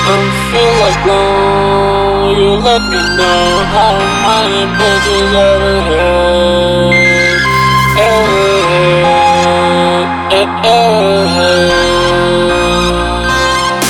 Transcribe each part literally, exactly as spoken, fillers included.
I feel like glow. You let me know how many bitches ever had, ever had, ever had.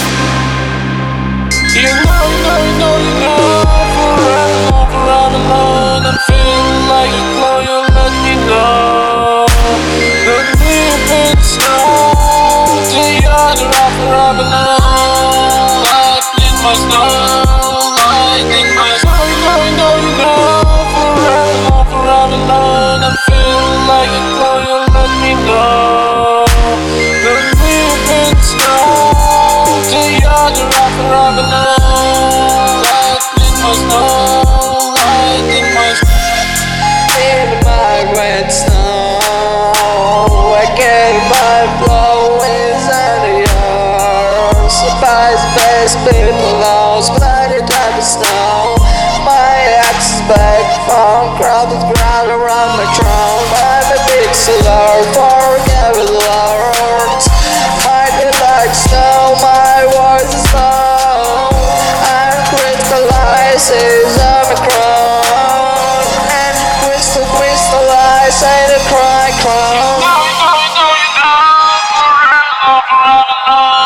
You know, you know, you know, you know. Forever, forever, Lord, I'm feeling like a glow. You let me know. The living snow, the other half forever, Lord. Lightning my snow, lightning my snow. You know, you know, you know. Forever, forever, Lord, I'm feeling like a glow. You let me know. The living snow, the other half forever, Lord. Lightning my snow, lightning my snow. In my wet snow, I get my flow inside of yours. Surprise, best people lost, bloody type of snow. My axe is back from crowded ground around my throne. I'm a big solar, forget the lords. Might be like snow, my words are slow. I'm crystallizes on the crown. And crystal, crystallize, say the cry, crown. You know, you know, you know, you know, forever, forever, forever.